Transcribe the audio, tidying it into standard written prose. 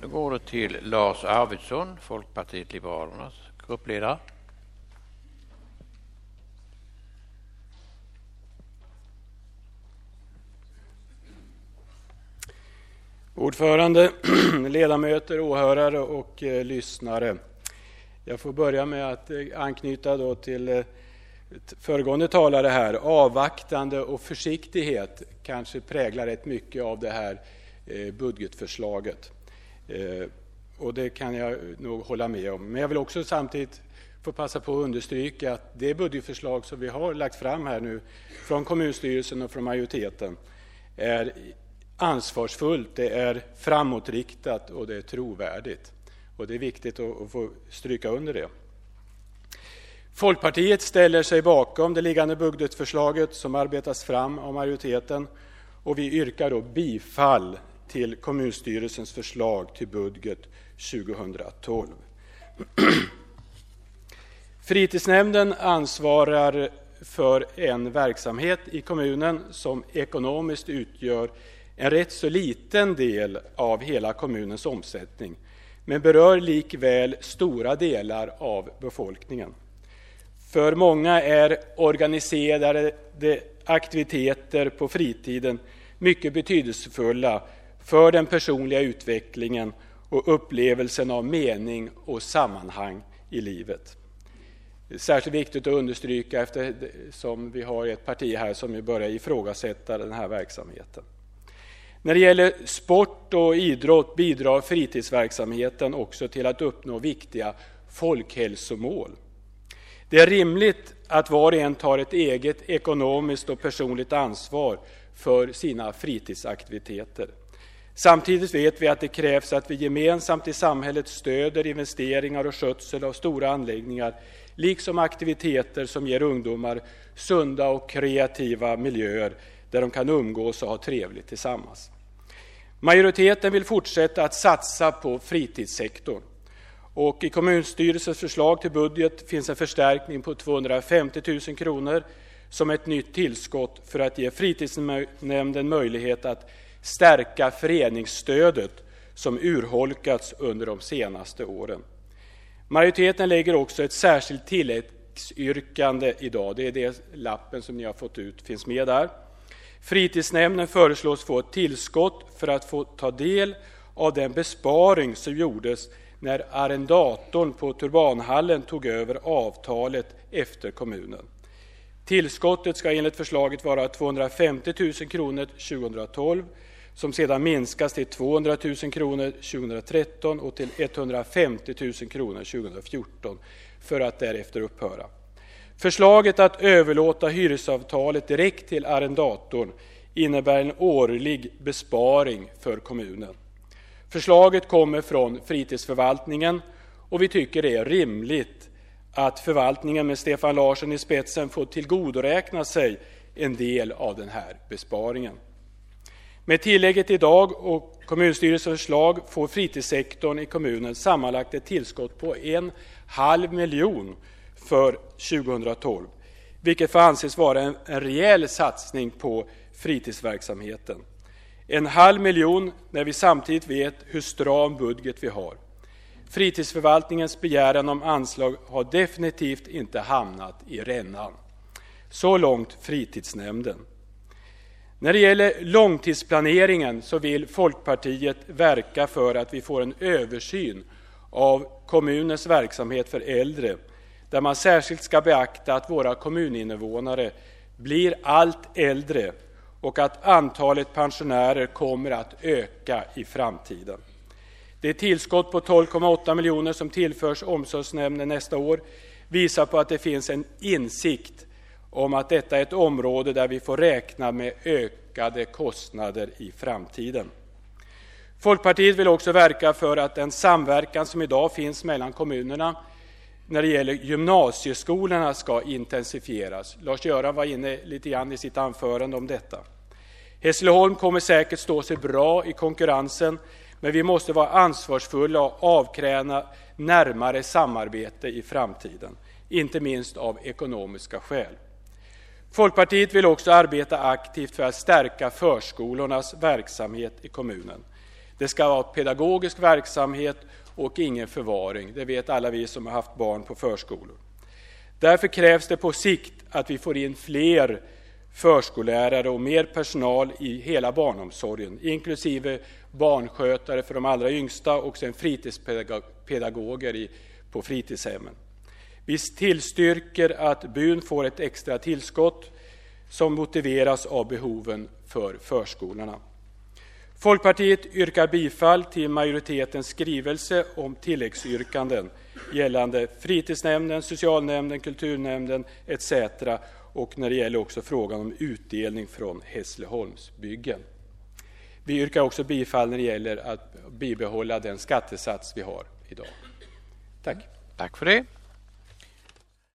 Då går det till Lars Arvidsson, Folkpartiet Liberalernas gruppledare. Ordförande, ledamöter, åhörare och lyssnare. Jag får börja med att anknyta då till föregående talare här. Avvaktande och försiktighet kanske präglar rätt mycket av det här budgetförslaget. Och det kan jag nog hålla med om. Men jag vill också samtidigt få passa på att understryka att det budgetförslag som vi har lagt fram här nu från kommunstyrelsen och från majoriteten är ansvarsfullt, det är framåtriktat och det är trovärdigt. Och det är viktigt att få stryka under det. Folkpartiet ställer sig bakom det liggande budgetförslaget som arbetas fram av majoriteten och vi yrkar då bifall till kommunstyrelsens förslag till budget 2012. Fritidsnämnden ansvarar för en verksamhet i kommunen som ekonomiskt utgör en rätt så liten del av hela kommunens omsättning, men berör likväl stora delar av befolkningen. För många är organiserade aktiviteter på fritiden mycket betydelsefulla för den personliga utvecklingen och upplevelsen av mening och sammanhang i livet. Det är särskilt viktigt att understryka eftersom vi har ett parti här som börjar ifrågasätta den här verksamheten. När det gäller sport och idrott bidrar fritidsverksamheten också till att uppnå viktiga folkhälsomål. Det är rimligt att var och en tar ett eget ekonomiskt och personligt ansvar för sina fritidsaktiviteter. Samtidigt vet vi att det krävs att vi gemensamt i samhället stöder investeringar och skötsel av stora anläggningar, liksom aktiviteter som ger ungdomar sunda och kreativa miljöer där de kan umgås och ha trevligt tillsammans. Majoriteten vill fortsätta att satsa på fritidssektorn. Och i kommunstyrelsens förslag till budget finns en förstärkning på 250 000 kronor som ett nytt tillskott för att ge fritidsnämnden möjlighet att stärka föreningsstödet som urholkats under de senaste åren. Majoriteten lägger också ett särskilt tilläggsyrkande idag. Det är det lappen som ni har fått ut, finns med där. Fritidsnämnden föreslås få ett tillskott för att få ta del av den besparing som gjordes när arrendatorn på Turbanhallen tog över avtalet efter kommunen. Tillskottet ska enligt förslaget vara 250 000 kronor 2012 som sedan minskas till 200 000 kronor 2013 och till 150 000 kronor 2014 för att därefter upphöra. Förslaget att överlåta hyresavtalet direkt till arrendatorn innebär en årlig besparing för kommunen. Förslaget kommer från fritidsförvaltningen och vi tycker det är rimligt att förvaltningen med Stefan Larsson i spetsen får tillgodoräkna sig en del av den här besparingen. Med tillägget idag och kommunstyrelsens förslag får fritidssektorn i kommunen sammanlagt ett tillskott på 1,5 miljon för 2012, vilket får anses vara en rejäl satsning på fritidsverksamheten. 1,5 miljon när vi samtidigt vet hur stram budget vi har. Fritidsförvaltningens begäran om anslag har definitivt inte hamnat i rännan. Så långt fritidsnämnden. När det gäller långtidsplaneringen så vill Folkpartiet verka för att vi får en översyn av kommunens verksamhet för äldre, där man särskilt ska beakta att våra kommuninvånare blir allt äldre och att antalet pensionärer kommer att öka i framtiden. Det tillskott på 12,8 miljoner som tillförs omsorgsnämnden nästa år visar på att det finns en insikt om att detta är ett område där vi får räkna med ökade kostnader i framtiden. Folkpartiet vill också verka för att den samverkan som idag finns mellan kommunerna när det gäller gymnasieskolorna ska intensifieras. Lars-Göran var inne lite grann i sitt anförande om detta. Hässleholm kommer säkert stå sig bra i konkurrensen, men vi måste vara ansvarsfulla och avkräva närmare samarbete i framtiden, inte minst av ekonomiska skäl. Folkpartiet vill också arbeta aktivt för att stärka förskolornas verksamhet i kommunen. Det ska vara pedagogisk verksamhet och ingen förvaring. Det vet alla vi som har haft barn på förskolor. Därför krävs det på sikt att vi får in fler förskollärare och mer personal i hela barnomsorgen, inklusive barnskötare för de allra yngsta och sen fritidspedagoger på fritidshemmen. Vi tillstyrker att BUN får ett extra tillskott som motiveras av behoven för förskolorna. Folkpartiet yrkar bifall till majoritetens skrivelse om tilläggsyrkanden gällande fritidsnämnden, socialnämnden, kulturnämnden etc. och när det gäller också frågan om utdelning från Hässleholmsbyggen. Vi yrkar också bifall när det gäller att bibehålla den skattesats vi har idag. Tack. Tack för det.